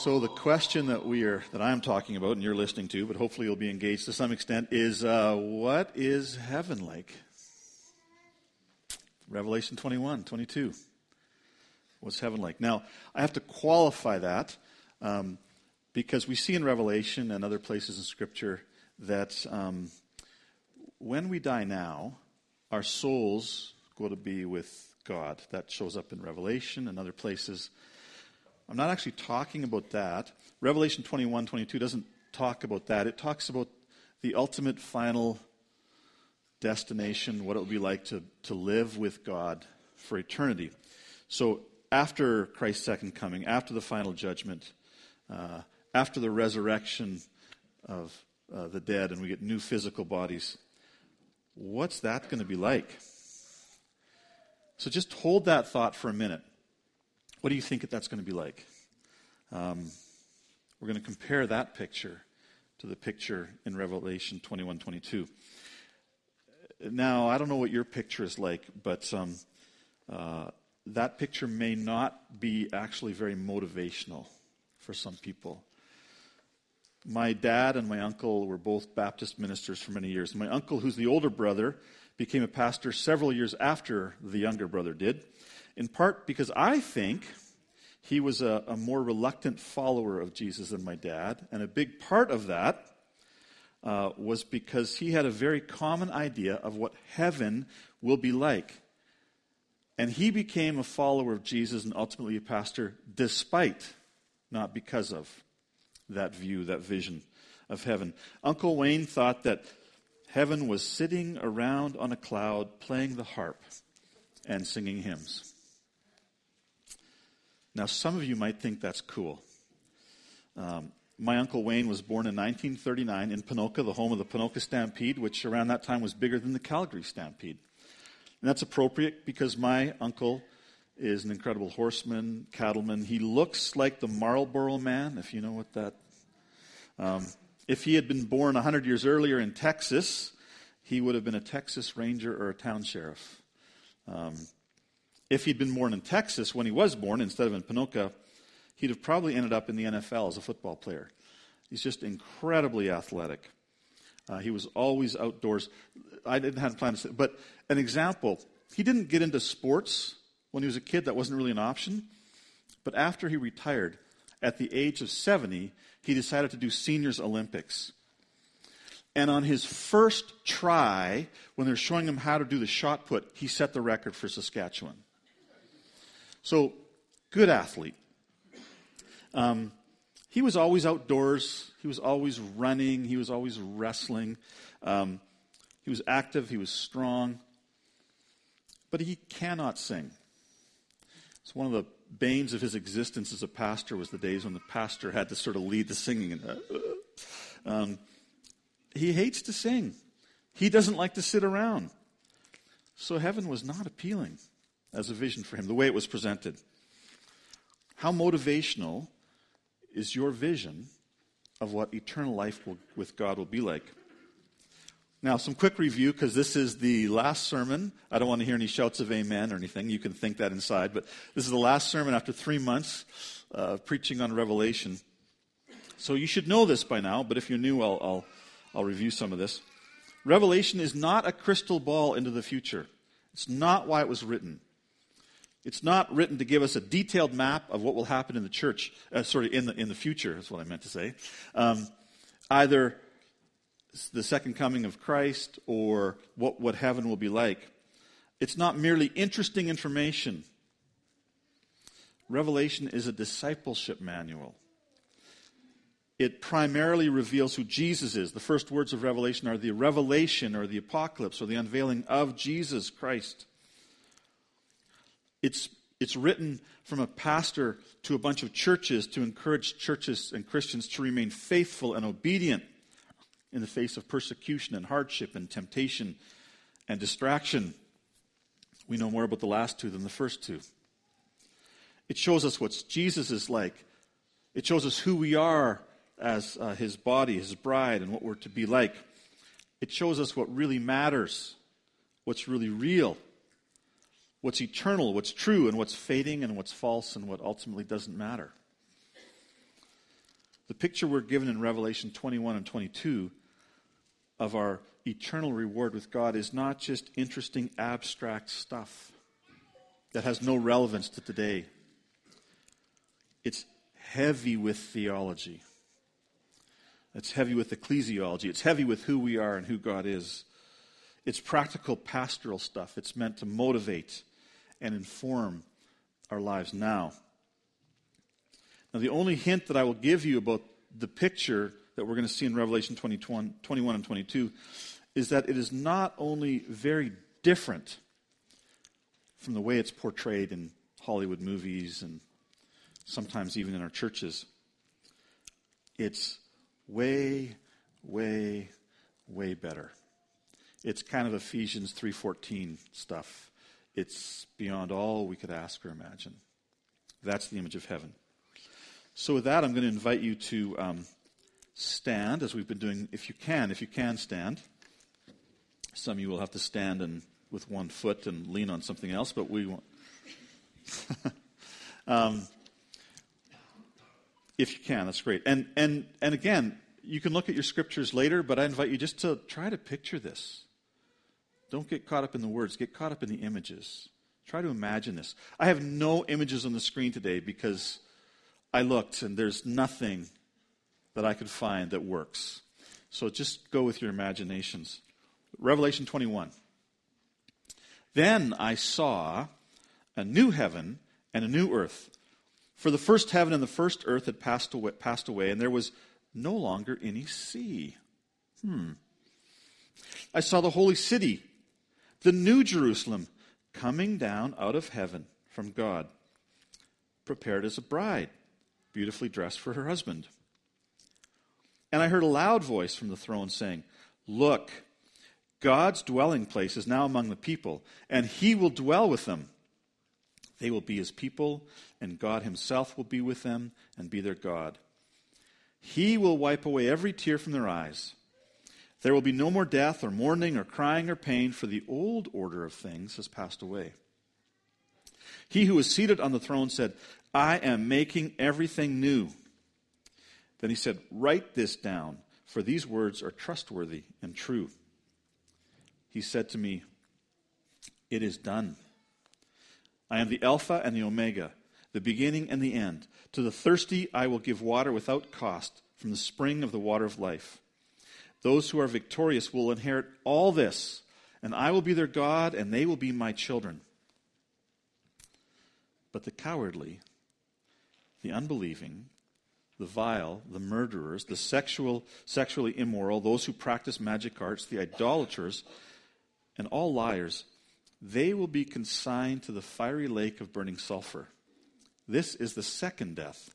So the question that I'm talking about and you're listening to, but hopefully you'll be engaged to some extent, is what is heaven like? Revelation 21, 22. What's heaven like? Now, I have to qualify that because we see in Revelation and other places in Scripture that when we die now, our souls go to be with God. That shows up in Revelation and other places. I'm not actually talking about that. Revelation 21, 22 doesn't talk about that. It talks about the ultimate final destination, what it will be like to live with God for eternity. So after Christ's second coming, after the final judgment, after the resurrection of the dead and we get new physical bodies, what's that going to be like? So just hold that thought for a minute. What do you think that's going to be like? We're going to compare that picture to the picture in Revelation 21, 22. Now, I don't know what your picture is like, but that picture may not be actually very motivational for some people. My dad and my uncle were both Baptist ministers for many years. My uncle, who's the older brother, became a pastor several years after the younger brother did, in part because I think he was a more reluctant follower of Jesus than my dad, and a big part of that was because he had a very common idea of what heaven will be like. And he became a follower of Jesus and ultimately a pastor despite, not because of, that view, that vision of heaven. Uncle Wayne thought that heaven was sitting around on a cloud playing the harp and singing hymns. Now, some of you might think that's cool. My Uncle Wayne was born in 1939 in Ponoka, the home of the Ponoka Stampede, which around that time was bigger than the Calgary Stampede. And that's appropriate because my uncle is an incredible horseman, cattleman. He looks like the Marlboro Man, if you know what that... if he had been born 100 years earlier in Texas, he would have been a Texas Ranger or a town sheriff. If he'd been born in Texas when he was born instead of in Ponoka, he'd have probably ended up in the NFL as a football player. He's just incredibly athletic. He was always outdoors. I didn't have plans to say, but an example, he didn't get into sports when he was a kid. That wasn't really an option. But after he retired, at the age of 70, he decided to do Seniors Olympics. And on his first try, when they're showing him how to do the shot put, he set the record for Saskatchewan. So, good athlete. He was always outdoors. He was always running. He was always wrestling. He was active. He was strong. But he cannot sing. It's one of the banes of his existence as a pastor was the days when the pastor had to sort of lead the singing. He hates to sing. He doesn't like to sit around. So heaven was not appealing as a vision for him, the way it was presented. How motivational is your vision of what eternal life with God will be like? Now, some quick review, because this is the last sermon. I don't want to hear any shouts of amen or anything. You can think that inside. But this is the last sermon after 3 months of preaching on Revelation. So you should know this by now, but if you're new, I'll review some of this. Revelation is not a crystal ball into the future. It's not why it was written. It's not written to give us a detailed map of what will happen in the church. In the future is what I meant to say. Either the second coming of Christ or what heaven will be like. It's not merely interesting information. Revelation is a discipleship manual. It primarily reveals who Jesus is. The first words of Revelation are the revelation or the apocalypse or the unveiling of Jesus Christ. It's written from a pastor to a bunch of churches to encourage churches and Christians to remain faithful and obedient in the face of persecution and hardship and temptation and distraction. We know more about the last two than the first two. It shows us what Jesus is like. It shows us who we are as his body, his bride, and what we're to be like. It shows us what really matters, what's really real, what's eternal, what's true, and what's fading, and what's false, and what ultimately doesn't matter. The picture we're given in Revelation 21 and 22 of our eternal reward with God is not just interesting abstract stuff that has no relevance to today. It's heavy with theology. It's heavy with ecclesiology. It's heavy with who we are and who God is. It's practical pastoral stuff. It's meant to motivate and inform our lives now. Now, the only hint that I will give you about the picture that we're going to see in Revelation 21 and 22 is that it is not only very different from the way it's portrayed in Hollywood movies and sometimes even in our churches. It's way, way, way better. It's kind of Ephesians 3:14 stuff. It's beyond all we could ask or imagine. That's the image of heaven. So with that, I'm going to invite you to stand, as we've been doing, if you can stand. Some of you will have to stand and with one foot and lean on something else, but we won't. If you can, that's great. And again, you can look at your scriptures later, but I invite you just to try to picture this. Don't get caught up in the words. Get caught up in the images. Try to imagine this. I have no images on the screen today because I looked and there's nothing that I could find that works. So just go with your imaginations. Revelation 21. Then I saw a new heaven and a new earth. For the first heaven and the first earth had passed away, and there was no longer any sea. I saw the holy city, the new Jerusalem, coming down out of heaven from God, prepared as a bride, beautifully dressed for her husband. And I heard a loud voice from the throne saying, "Look, God's dwelling place is now among the people, and he will dwell with them. They will be his people, and God himself will be with them and be their God. He will wipe away every tear from their eyes. There will be no more death or mourning or crying or pain, for the old order of things has passed away." He who was seated on the throne said, "I am making everything new." Then he said, "Write this down, for these words are trustworthy and true." He said to me, "It is done. I am the Alpha and the Omega, the beginning and the end. To the thirsty I will give water without cost from the spring of the water of life. Those who are victorious will inherit all this, and I will be their God, and they will be my children. But the cowardly, the unbelieving, the vile, the murderers, the sexually immoral, those who practice magic arts, the idolaters, and all liars, they will be consigned to the fiery lake of burning sulfur. This is the second death.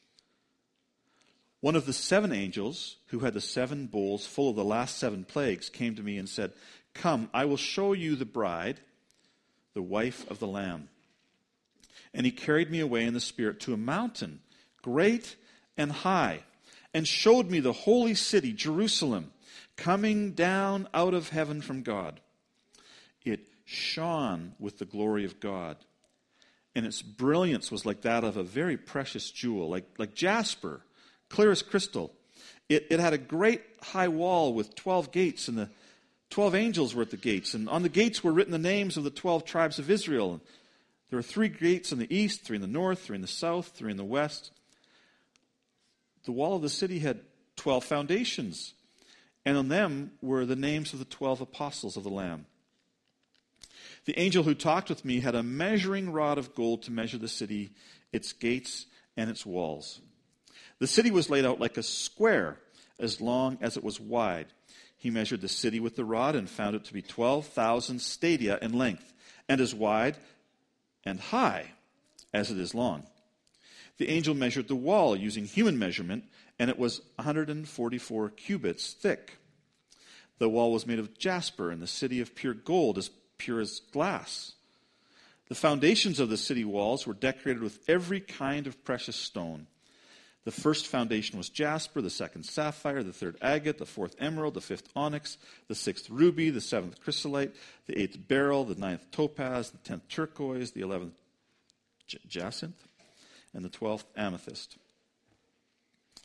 One of the 7 angels who had the 7 bowls full of the last 7 plagues came to me and said, "Come, I will show you the bride, the wife of the Lamb." And he carried me away in the Spirit to a mountain, great and high, and showed me the holy city, Jerusalem, coming down out of heaven from God. It shone with the glory of God, and its brilliance was like that of a very precious jewel, like jasper, clear as crystal. It had a great high wall with 12 gates, and the 12 angels were at the gates, and on the gates were written the names of the 12 tribes of Israel. There were 3 gates in the east, 3 in the north, 3 in the south, 3 in the west. The wall of the city had 12 foundations, and on them were the names of the 12 apostles of the Lamb. The angel who talked with me had a measuring rod of gold to measure the city, its gates, and its walls. The city was laid out like a square, as long as it was wide. He measured the city with the rod and found it to be 12,000 stadia in length, and as wide and high as it is long. The angel measured the wall using human measurement, and it was 144 cubits thick. The wall was made of jasper, and the city of pure gold, as pure as glass. The foundations of the city walls were decorated with every kind of precious stone. The first foundation was jasper, the second sapphire, the third agate, the fourth emerald, the fifth onyx, the sixth ruby, the seventh chrysolite, the 8th beryl, the 9th topaz, the 10th turquoise, the 11th jacinth, and the 12th amethyst.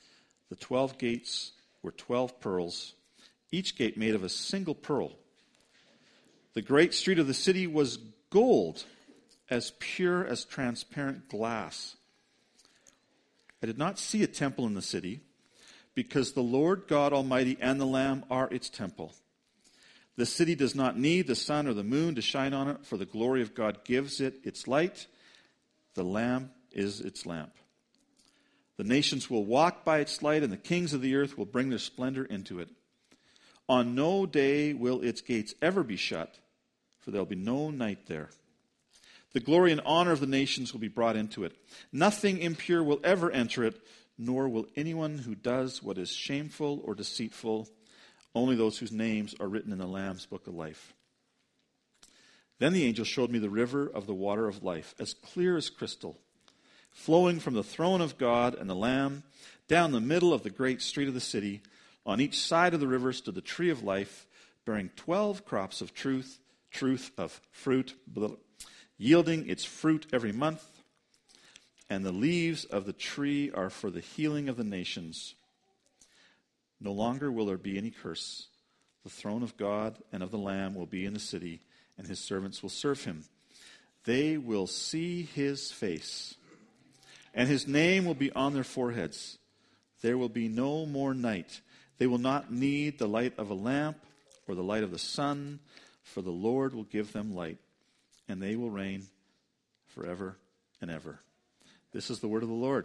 The 12 gates were 12 pearls, each gate made of a single pearl. The great street of the city was gold, as pure as transparent glass. I did not see a temple in the city, because the Lord God Almighty and the Lamb are its temple. The city does not need the sun or the moon to shine on it, for the glory of God gives it its light. The Lamb is its lamp. The nations will walk by its light, and the kings of the earth will bring their splendor into it. On no day will its gates ever be shut, for there will be no night there. The glory and honor of the nations will be brought into it. Nothing impure will ever enter it, nor will anyone who does what is shameful or deceitful, only those whose names are written in the Lamb's book of life. Then the angel showed me the river of the water of life, as clear as crystal, flowing from the throne of God and the Lamb, down the middle of the great street of the city. On each side of the river stood the tree of life, bearing 12 crops of truth of fruit, yielding its fruit every month. And the leaves of the tree are for the healing of the nations. No longer will there be any curse. The throne of God and of the Lamb will be in the city, and his servants will serve him. They will see his face, and his name will be on their foreheads. There will be no more night. They will not need the light of a lamp or the light of the sun, for the Lord will give them light, and they will reign forever and ever. This is the word of the Lord.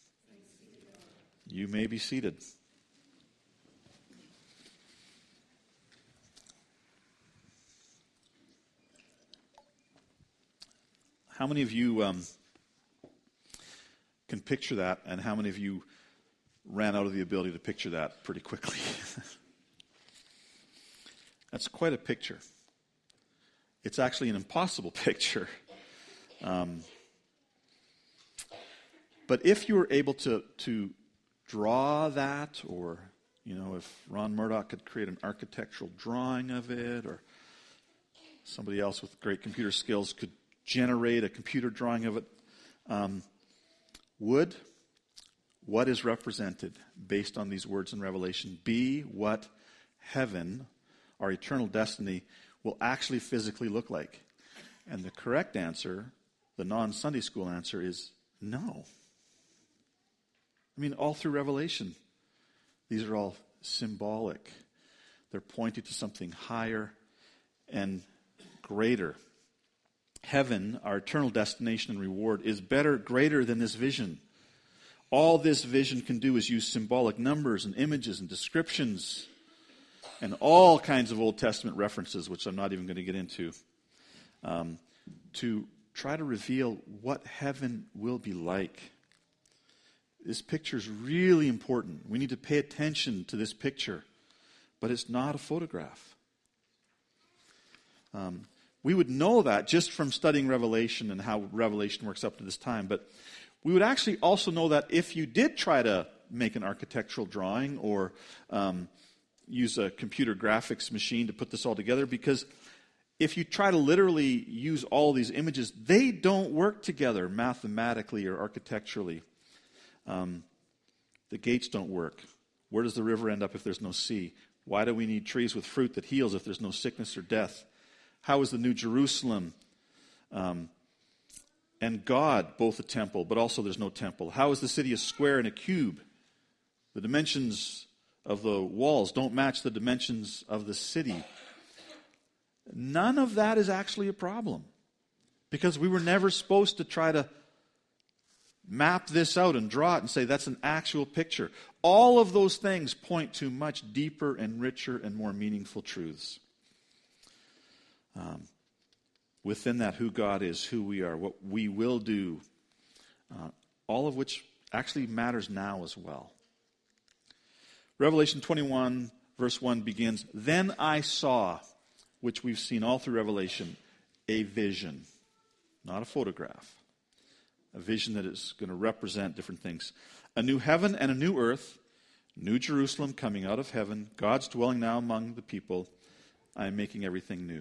You may be seated. How many of you can picture that, and how many of you ran out of the ability to picture that pretty quickly? That's quite a picture. It's actually an impossible picture. But if you were able to draw that, or, if Ron Murdoch could create an architectural drawing of it, or somebody else with great computer skills could generate a computer drawing of it, would what is represented based on these words in Revelation be what heaven, our eternal destiny, will actually physically look like? And the correct answer, the non-Sunday school answer, is no. All through Revelation, these are all symbolic. They're pointing to something higher and greater. Heaven, our eternal destination and reward, is better, greater than this vision. All this vision can do is use symbolic numbers and images and descriptions and all kinds of Old Testament references, which I'm not even going to get into, to try to reveal what heaven will be like. This picture is really important. We need to pay attention to this picture, but it's not a photograph. We would know that just from studying Revelation and how Revelation works up to this time, but we would actually also know that if you did try to make an architectural drawing or use a computer graphics machine to put this all together, because if you try to literally use all these images, they don't work together mathematically or architecturally. The gates don't work. Where does the river end up if there's no sea? Why do we need trees with fruit that heals if there's no sickness or death? How is the New Jerusalem and God both a temple, but also there's no temple? How is the city a square and a cube? The dimensions of the walls don't match the dimensions of the city. None of that is actually a problem, because we were never supposed to try to map this out and draw it and say that's an actual picture. All of those things point to much deeper and richer and more meaningful truths. Within that, who God is, who we are, what we will do, all of which actually matters now as well. Revelation 21, verse 1 begins, "Then I saw," which we've seen all through Revelation, a vision, not a photograph. A vision that is going to represent different things. A new heaven and a new earth, New Jerusalem coming out of heaven, God's dwelling now among the people. I am making everything new.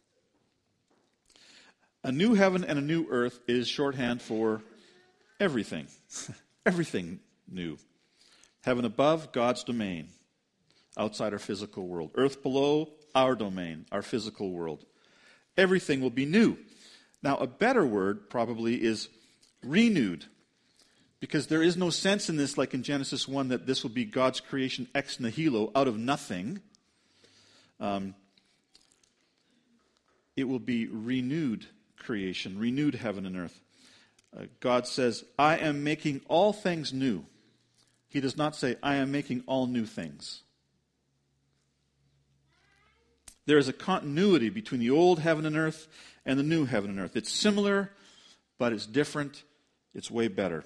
A new heaven and a new earth is shorthand for everything. Everything new. Heaven above, God's domain, outside our physical world. Earth below, our domain, our physical world. Everything will be new. Now, a better word probably is renewed, because there is no sense in this, like in Genesis 1, that this will be God's creation ex nihilo, out of nothing. It will be renewed creation, renewed heaven and earth. God says, I am making all things new. He does not say, I am making all new things. There is a continuity between the old heaven and earth and the new heaven and earth. It's similar, but it's different. It's way better.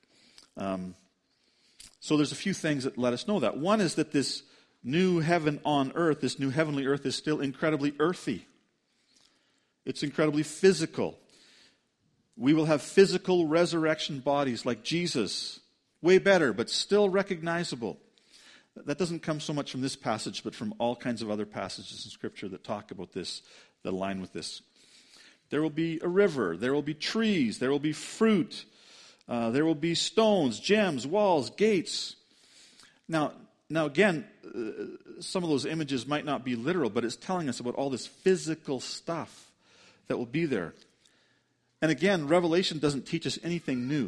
So there's a few things that let us know that. One is that this new heaven on earth, this new heavenly earth, is still incredibly earthy. It's incredibly physical. We will have physical resurrection bodies like Jesus. Way better, but still recognizable. That doesn't come so much from this passage, but from all kinds of other passages in Scripture that talk about this, that align with this. There will be a river. There will be trees. There will be fruit. There will be stones, gems, walls, gates. Now again, some of those images might not be literal, but it's telling us about all this physical stuff that will be there. And again, Revelation doesn't teach us anything new.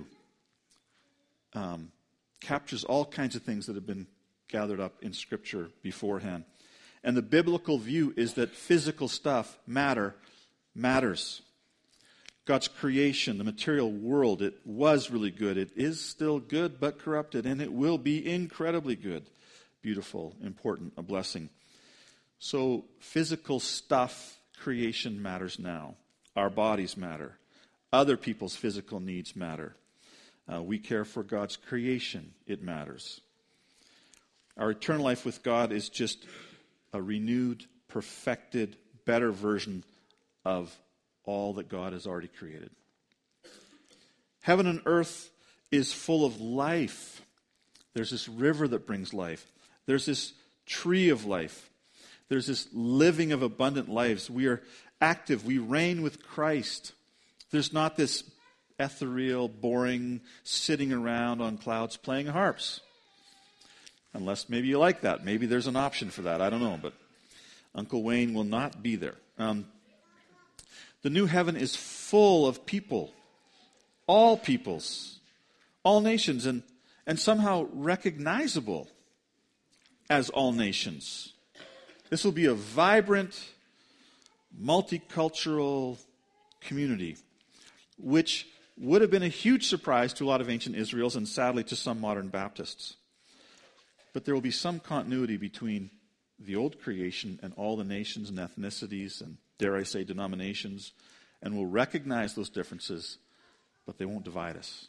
Captures all kinds of things that have been gathered up in Scripture beforehand. And the biblical view is that physical stuff matters. God's creation, the material world, it was really good. It is still good, but corrupted, and it will be incredibly good. Beautiful, important, a blessing. So physical stuff, creation matters now. Our bodies matter. Other people's physical needs matter. We care for God's creation. It matters. Our eternal life with God is just a renewed, perfected, better version of all that God has already created. Heaven and earth is full of life. There's this river that brings life. There's this tree of life. There's this living of abundant lives. We are active. We reign with Christ. There's not this ethereal, boring, sitting around on clouds playing harps. Unless maybe you like that. Maybe there's an option for that. I don't know. But Uncle Wayne will not be there. The new heaven is full of people. All peoples. All nations. And somehow recognizable as all nations. This will be a vibrant, multicultural community, which would have been a huge surprise to a lot of ancient Israels and sadly to some modern Baptists. But there will be some continuity between the old creation and all the nations and ethnicities and, dare I say, denominations, and we'll recognize those differences, but they won't divide us.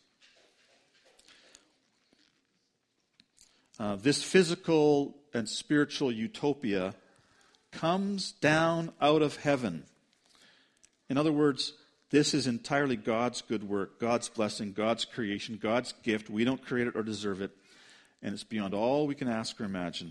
This physical and spiritual utopia comes down out of heaven. In other words, this is entirely God's good work, God's blessing, God's creation, God's gift. We don't create it or deserve it, and it's beyond all we can ask or imagine.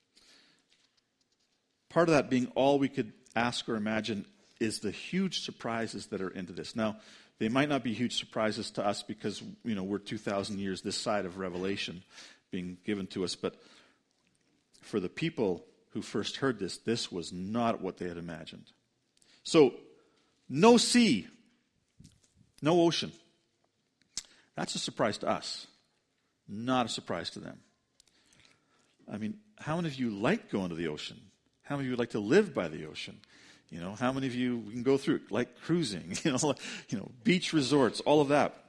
Part of that being all we could ask or imagine is the huge surprises that are into this. Now, they might not be huge surprises to us because, we're 2,000 years this side of Revelation being given to us, but for the people who first heard this, this was not what they had imagined. So, no sea, no ocean. That's a surprise to us, not a surprise to them. I mean, how many of you like going to the ocean? How many of you would like to live by the ocean? How many of you, we can go through it, like cruising, beach resorts, all of that.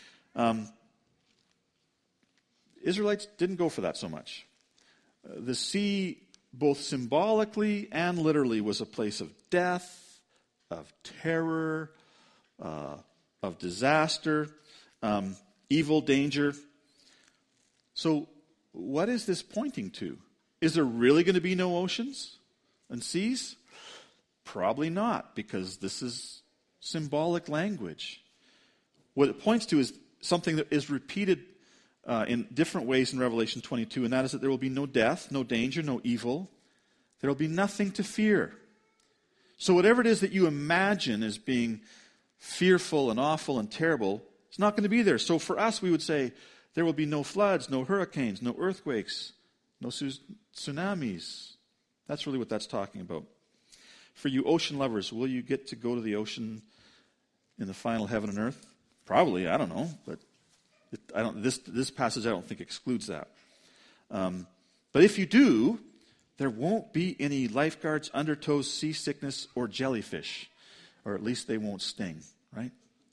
Israelites didn't go for that so much. The sea, both symbolically and literally, was a place of death, of terror, of disaster, evil, danger. So what is this pointing to? Is there really going to be no oceans and seas? Probably not, because this is symbolic language. What it points to is something that is repeated in different ways in Revelation 22, and that is that there will be no death, no danger, no evil. There will be nothing to fear. So whatever it is that you imagine as being fearful and awful and terrible, it's not going to be there. So for us, we would say, There will be no floods, no hurricanes, no earthquakes, no tsunamis. That's really what that's talking about. For you ocean lovers, will you get to go to the ocean in the final heaven and earth? Probably, I don't know, but this passage I don't think excludes that. But if you do, there won't be any lifeguards, undertows, seasickness, or jellyfish. Or at least they won't sting, right?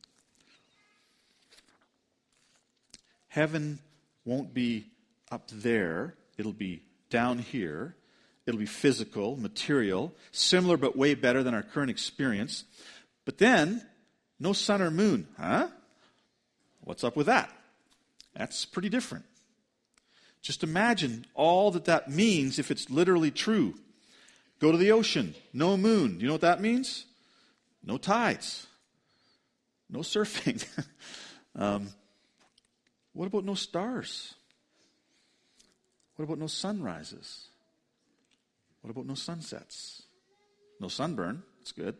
Heaven won't be up there. It'll be down here. It'll be physical, material, similar but way better than our current experience. But then, no sun or moon. Huh? What's up with that? That's pretty different. Just imagine all that means if it's literally true. Go to the ocean, no moon. Do you know what that means? No tides. No surfing. What about no stars? What about no sunrises? What about no sunsets? No sunburn. That's good.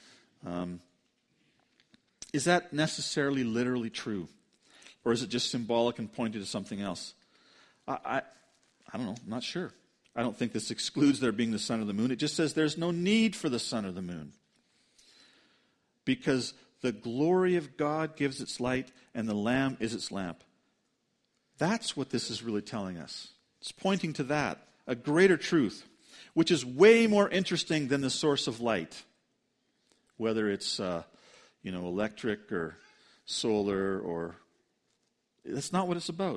Is that necessarily literally true? Or is it just symbolic and pointing to something else? I don't know. I'm not sure. I don't think this excludes there being the sun or the moon. It just says there's no need for the sun or the moon. Because the glory of God gives its light and the Lamb is its lamp. That's what this is really telling us. It's pointing to that, a greater truth, which is way more interesting than the source of light. Whether it's electric or solar or... That's not what it's about.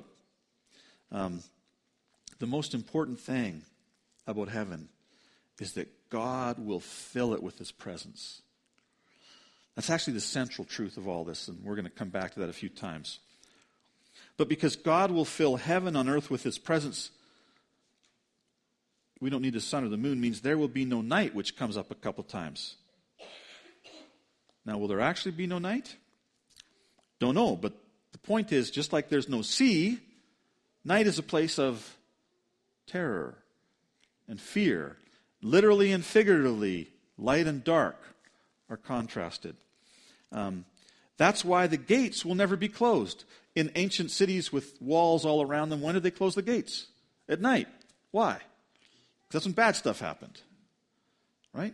The most important thing about heaven is that God will fill it with His presence. That's actually the central truth of all this, and we're going to come back to that a few times. But because God will fill heaven on earth with His presence, we don't need the sun or the moon, means there will be no night, which comes up a couple times. Now, will there actually be no night? Don't know, but the point is, just like there's no sea, night is a place of terror and fear. Literally and figuratively, light and dark are contrasted. That's why the gates will never be closed. In ancient cities with walls all around them, when did they close the gates? At night. Why? Because that's when bad stuff happened. Right?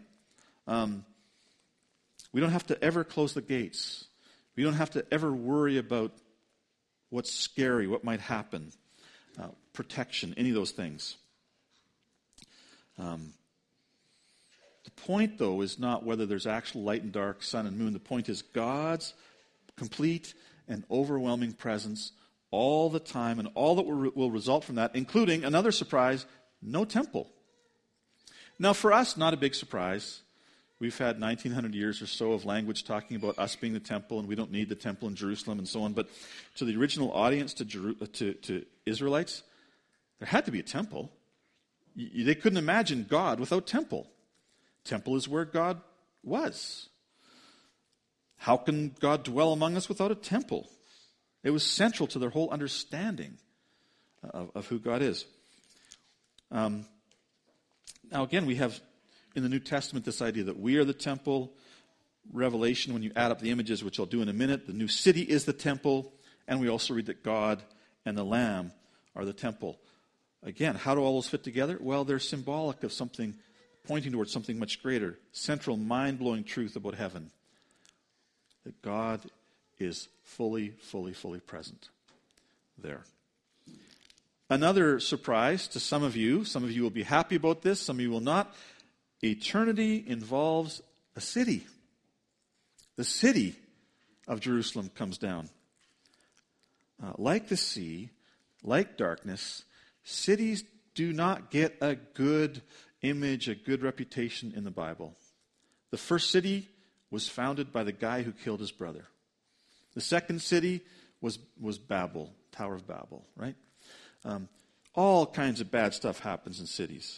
We don't have to ever close the gates. We don't have to ever worry about what's scary, what might happen, protection, any of those things. The point, though, is not whether there's actual light and dark, sun and moon. The point is God's complete and overwhelming presence all the time, and all that will result from that, including, another surprise, no temple. Now, for us, not a big surprise. We've had 1900 years or so of language talking about us being the temple, and we don't need the temple in Jerusalem and so on. But to the original audience, to Israelites, there had to be a temple. They couldn't imagine God without temple. Temple is where God was. How can God dwell among us without a temple? It was central to their whole understanding of who God is. Now again, we have in the New Testament this idea that we are the temple. Revelation, when you add up the images, which I'll do in a minute, the new city is the temple. And we also read that God and the Lamb are the temple. Again, how do all those fit together? Well, they're symbolic of something, pointing towards something much greater. Central, mind-blowing truth about heaven. That God is fully, fully, fully present there. Another surprise to some of you will be happy about this, some of you will not. Eternity involves a city. The city of Jerusalem comes down. Like the sea, like darkness, cities do not get a good image, a good reputation in the Bible. The first city was founded by the guy who killed his brother. The second city was Babel, Tower of Babel, right? All kinds of bad stuff happens in cities.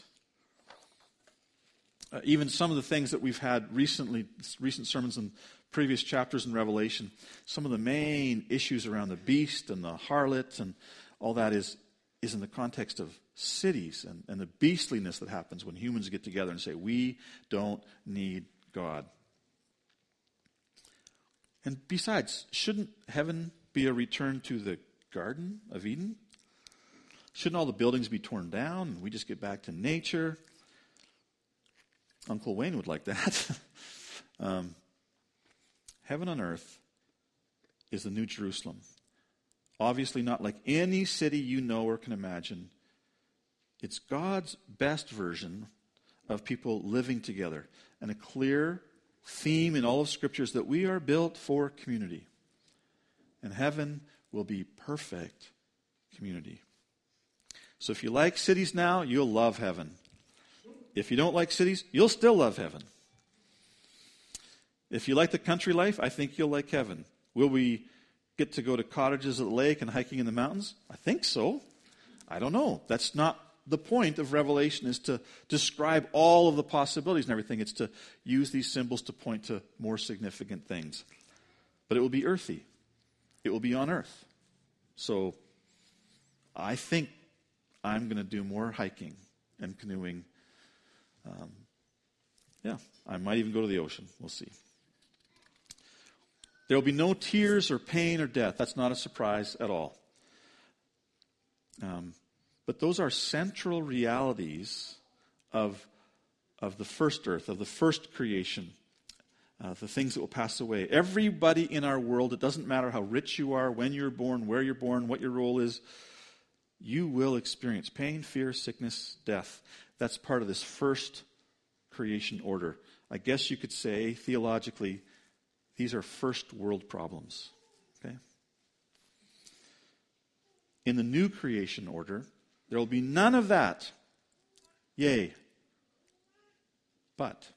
Even some of the things that we've had recent sermons and previous chapters in Revelation, some of the main issues around the beast and the harlot and all that is in the context of cities and the beastliness that happens when humans get together and say, we don't need God. And besides, shouldn't heaven be a return to the Garden of Eden? Shouldn't all the buildings be torn down and we just get back to nature? Uncle Wayne would like that. Heaven on earth is the New Jerusalem. Obviously not like any city you know or can imagine. It's God's best version of people living together. And a clear theme in all of Scripture is that we are built for community. And heaven will be perfect community. So if you like cities now, you'll love heaven. If you don't like cities, you'll still love heaven. If you like the country life, I think you'll like heaven. Will we get to go to cottages at the lake and hiking in the mountains? I think so. I don't know. That's not the point of Revelation, is to describe all of the possibilities and everything. It's to use these symbols to point to more significant things. But it will be earthy. It will be on earth. So I think I'm going to do more hiking and canoeing. I might even go to the ocean. We'll see. There will be no tears or pain or death. That's not a surprise at all. But those are central realities of the first earth, of the first creation, the things that will pass away. Everybody in our world, it doesn't matter how rich you are, when you're born, where you're born, what your role is, you will experience pain, fear, sickness, death. That's part of this first creation order. I guess you could say, theologically, these are first world problems. Okay? In the new creation order, there will be none of that. Yea. But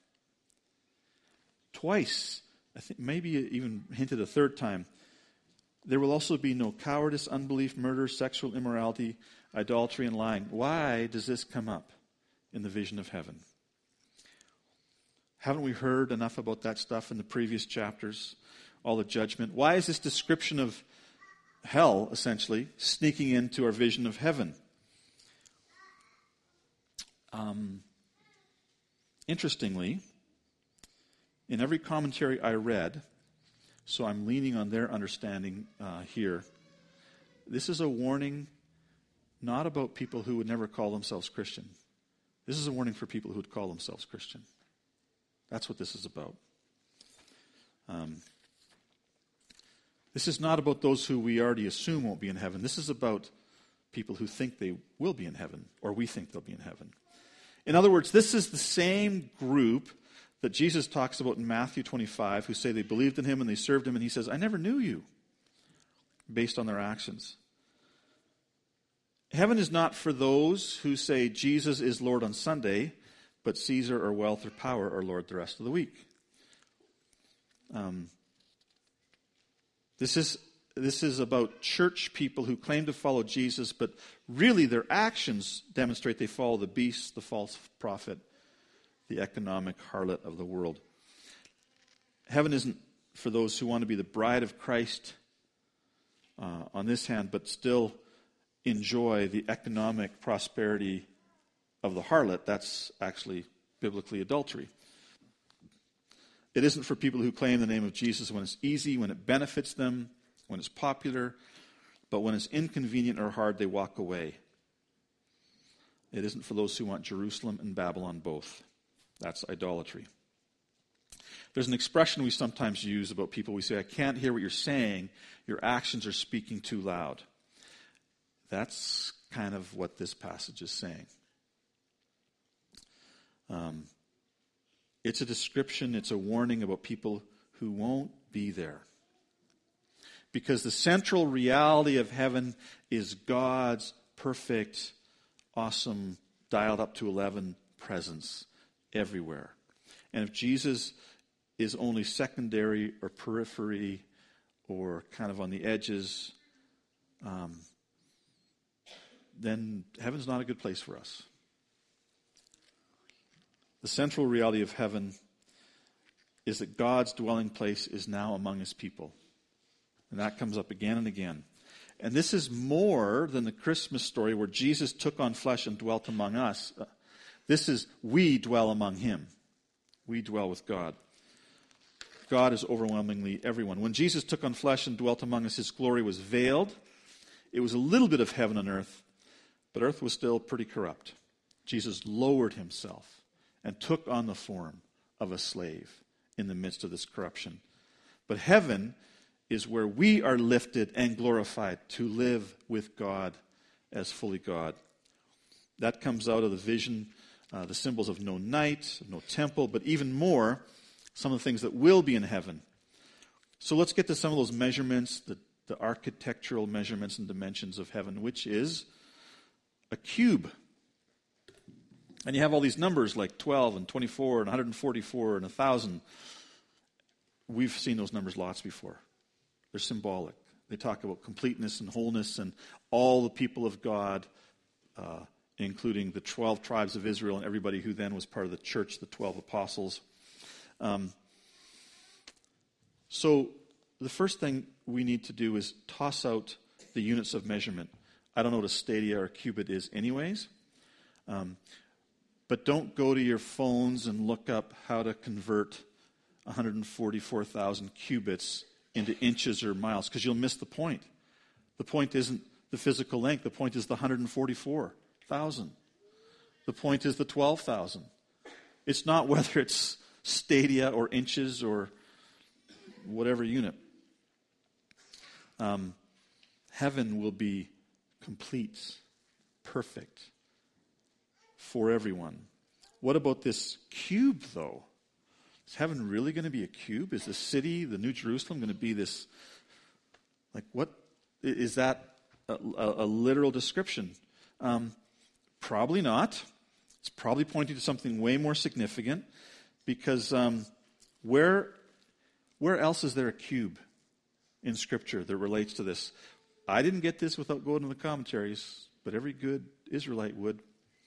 twice, I think maybe even hinted a third time, there will also be no cowardice, unbelief, murder, sexual immorality, idolatry, and lying. Why does this come up in the vision of heaven? Haven't we heard enough about that stuff in the previous chapters? All the judgment. Why is this description of hell, essentially, sneaking into our vision of heaven? Interestingly, in every commentary I read, so I'm leaning on their understanding here, this is a warning not about people who would never call themselves Christian. This is a warning for people who would call themselves Christian. That's what this is about. This is not about those who we already assume won't be in heaven. This is about people who think they will be in heaven, or we think they'll be in heaven. In other words, this is the same group that Jesus talks about in Matthew 25, who say they believed in him and they served him, and he says, I never knew you, based on their actions. Heaven is not for those who say Jesus is Lord on Sunday, but Caesar or wealth or power are Lord the rest of the week. This is about church people who claim to follow Jesus, but really their actions demonstrate they follow the beast, the false prophet, the economic harlot of the world. Heaven isn't for those who want to be the bride of Christ on this hand, but still enjoy the economic prosperity of the harlot. That's actually biblically adultery. It isn't for people who claim the name of Jesus when it's easy, when it benefits them, when it's popular, but when it's inconvenient or hard, they walk away. It isn't for those who want Jerusalem and Babylon both. That's idolatry. There's an expression we sometimes use about people. We say, I can't hear what you're saying. Your actions are speaking too loud. That's kind of what this passage is saying. It's a description, it's a warning about people who won't be there. Because the central reality of heaven is God's perfect, awesome, dialed up to 11 presence everywhere. And if Jesus is only secondary or periphery or kind of on the edges, then heaven's not a good place for us. The central reality of heaven is that God's dwelling place is now among his people. And that comes up again and again. And this is more than the Christmas story where Jesus took on flesh and dwelt among us. This is, we dwell among him. We dwell with God. God is overwhelmingly everyone. When Jesus took on flesh and dwelt among us, his glory was veiled. It was a little bit of heaven on earth, but earth was still pretty corrupt. Jesus lowered himself and took on the form of a slave in the midst of this corruption. But heaven is where we are lifted and glorified to live with God as fully God. That comes out of the vision, the symbols of no night, no temple, but even more, some of the things that will be in heaven. So let's get to some of those measurements, the architectural measurements and dimensions of heaven, which is a cube. And you have all these numbers like 12 and 24 and 144 and 1,000. We've seen those numbers lots before. They're symbolic. They talk about completeness and wholeness and all the people of God, including the 12 tribes of Israel and everybody who then was part of the church, the 12 apostles. So the first thing we need to do is toss out the units of measurement. I don't know what a stadia or a cubit is anyways. But don't go to your phones and look up how to convert 144,000 cubits into inches or miles, because you'll miss the point. The point isn't the physical length. The point is the 144,000. The point is the 12,000. It's not whether it's stadia or inches or whatever unit. Heaven will be complete, perfect for everyone. What about this cube, though? Is heaven really going to be a cube? Is the city, the New Jerusalem, going to be this, like what? Is that a literal description? Probably not. It's probably pointing to something way more significant, because where else is there a cube in Scripture that relates to this? I didn't get this without going to the commentaries, but every good Israelite would.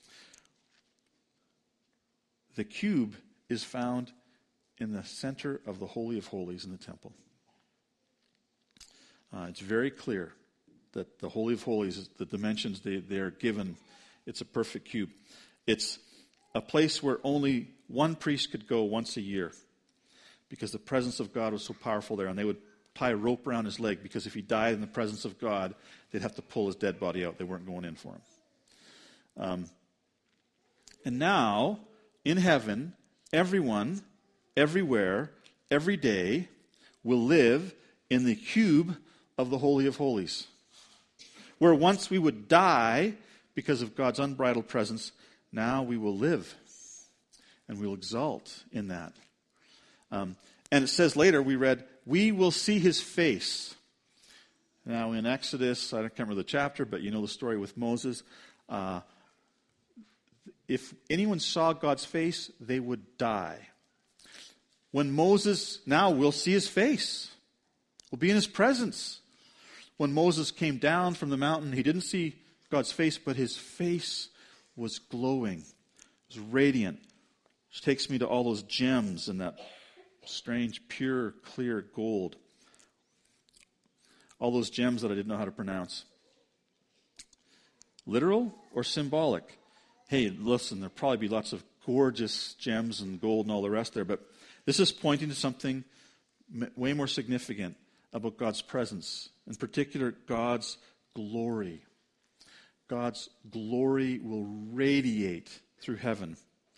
The cube is found in the center of the Holy of Holies in the temple. It's very clear that the Holy of Holies, the dimensions they are given, it's a perfect cube. It's a place where only one priest could go once a year, because the presence of God was so powerful there, and they would tie a rope around his leg, because if he died in the presence of God, they'd have to pull his dead body out. They weren't going in for him. And now, in heaven, everyone, everywhere, every day, will live in the cube of the Holy of Holies. Where once we would die because of God's unbridled presence, now we will live. And we'll exult in that. And it says later, we read, we will see his face. Now in Exodus, I can't remember the chapter, but you know the story with Moses. If anyone saw God's face, they would die. When Moses, now we'll see his face. We'll be in his presence. When Moses came down from the mountain, he didn't see God's face, but his face was glowing. It was radiant. Which takes me to all those gems and that strange, pure, clear gold. All those gems that I didn't know how to pronounce. Literal or symbolic? Hey, listen, there'll probably be lots of gorgeous gems and gold and all the rest there, but this is pointing to something way more significant about God's presence. In particular, God's glory. God's glory will radiate through heaven.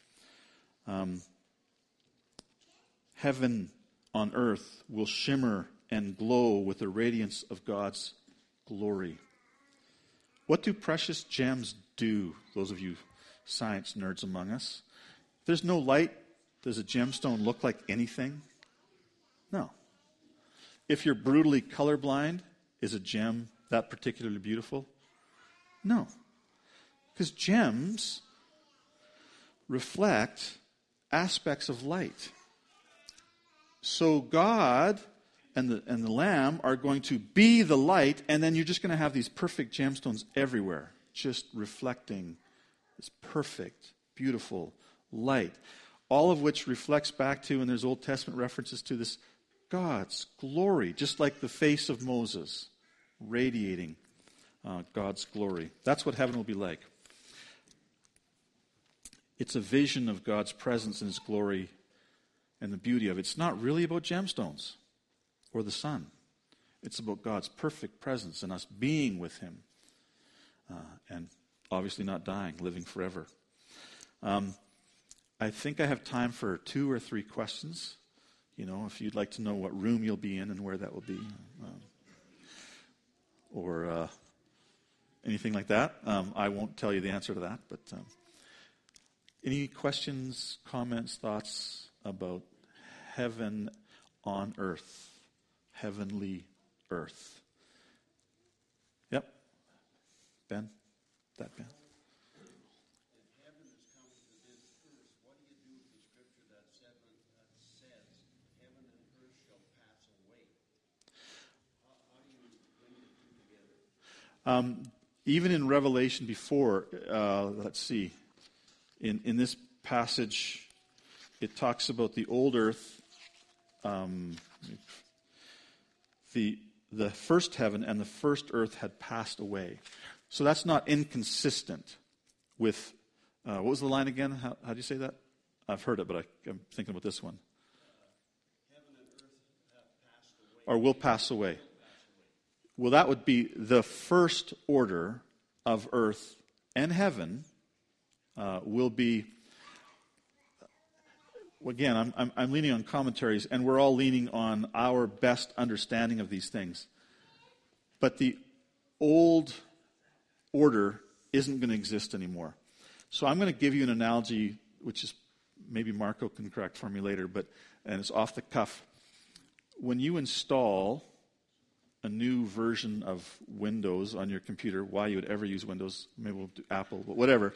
Heaven on earth will shimmer and glow with the radiance of God's glory. What do precious gems do, those of you science nerds among us? If there's no light, does a gemstone look like anything? No. If you're brutally colorblind, is a gem that particularly beautiful? No. Because gems reflect aspects of light. So God and the Lamb are going to be the light, and then you're just going to have these perfect gemstones everywhere, just reflecting this perfect, beautiful light. All of which reflects back to, and there's Old Testament references to this, God's glory, just like the face of Moses, radiating God's glory. That's what heaven will be like. It's a vision of God's presence and his glory and the beauty of it. It's not really about gemstones or the sun. It's about God's perfect presence and us being with him. And obviously not dying, living forever. I think I have time for 2 or 3 questions. If you'd like to know what room you'll be in and where that will be. Or anything like that. I won't tell you the answer to that. But any questions, comments, thoughts about heaven on earth? Heavenly earth. Yep. Ben? That Ben? If heaven is coming to this earth, what do you do with the scripture that says heaven and earth shall pass away? How do you bring the two together? Even in Revelation before, let's see, in this passage, it talks about the old earth, the first heaven and the first earth had passed away. So that's not inconsistent with, what was the line again? How do you say that? I've heard it, but I'm thinking about this one. Heaven and earth have passed away. Or will pass away. Well, that would be the first order of earth and heaven will be, again, I'm leaning on commentaries, and we're all leaning on our best understanding of these things. But the old order isn't going to exist anymore. So I'm going to give you an analogy, which is maybe Marco can correct for me later, and it's off the cuff. When you install a new version of Windows on your computer, why you would ever use Windows, maybe we'll do Apple, but whatever,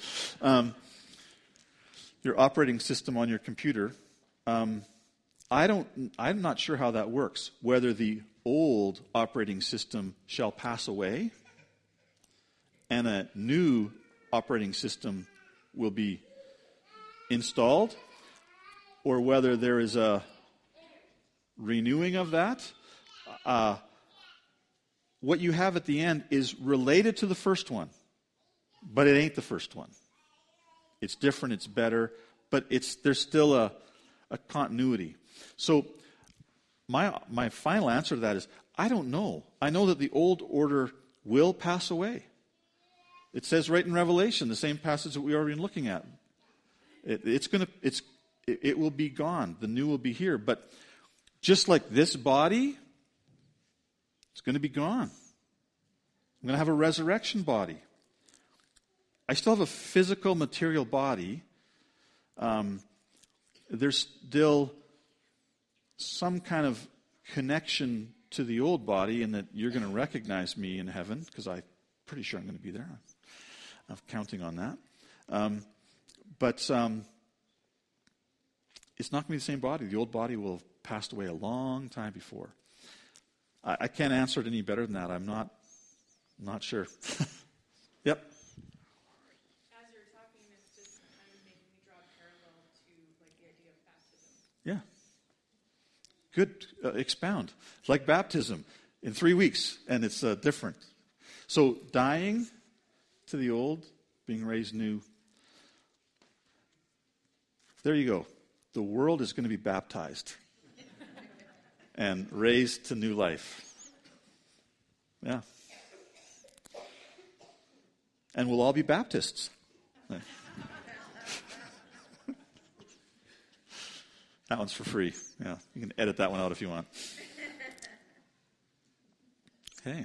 your operating system on your computer, I'm not sure how that works, whether the old operating system shall pass away and a new operating system will be installed, or whether there is a renewing of that. What you have at the end is related to the first one, but it ain't the first one. It's different, it's better, but there's still a continuity. So my final answer to that is, I don't know. I know that the old order will pass away. It says right in Revelation, the same passage that we are already looking at. It will be gone. The new will be here. But just like this body, it's going to be gone. I'm going to have a resurrection body. I still have a physical, material body. There's still some kind of connection to the old body in that you're going to recognize me in heaven, because I'm pretty sure I'm going to be there. I'm counting on that. But it's not going to be the same body. The old body will have passed away a long time before. I can't answer it any better than that. I'm not sure. Yep. As you're talking, it's just kind of making me draw a parallel to the idea of baptism. Yeah. Good. Expound. It's like baptism in 3 weeks, and it's different. So dying to the old, being raised new. There you go. The world is going to be baptized and raised to new life. Yeah. And we'll all be Baptists. That one's for free. Yeah, you can edit that one out if you want. Okay.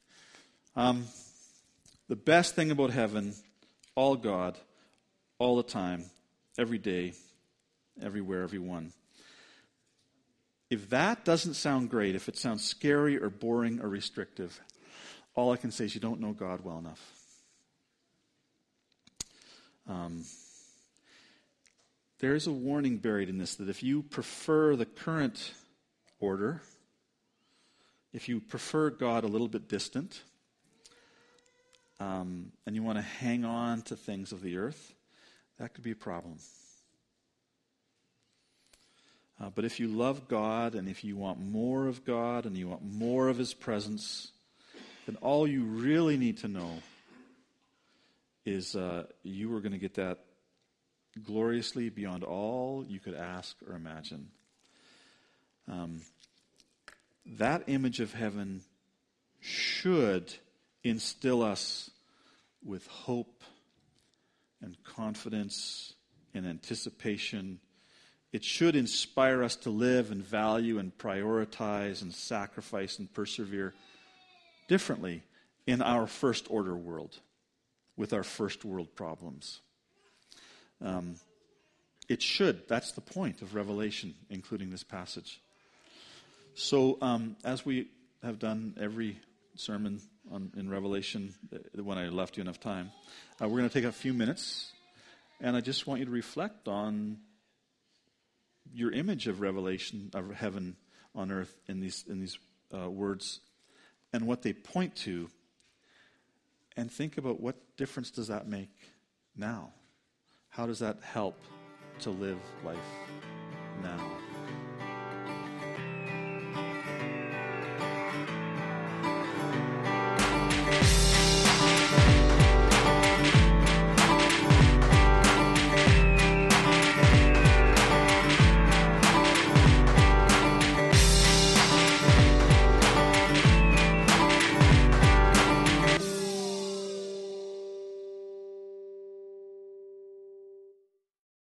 The best thing about heaven, all God, all the time, every day, everywhere, everyone. If that doesn't sound great, if it sounds scary or boring or restrictive, all I can say is you don't know God well enough. There is a warning buried in this, that if you prefer the current order, if you prefer God a little bit distant, and you want to hang on to things of the earth, that could be a problem. But if you love God, and if you want more of God, and you want more of His presence, then all you really need to know is you are going to get that gloriously beyond all you could ask or imagine. That image of heaven should instill us with hope and confidence and anticipation. It should inspire us to live and value and prioritize and sacrifice and persevere differently in our first order world with our first world problems. It should. That's the point of Revelation, including this passage. So as we have done every sermon in Revelation, when I left you enough time, we're going to take a few minutes, and I just want you to reflect on your image of Revelation, of heaven on earth in these words, and what they point to, and think about what difference does that make now? How does that help to live life now?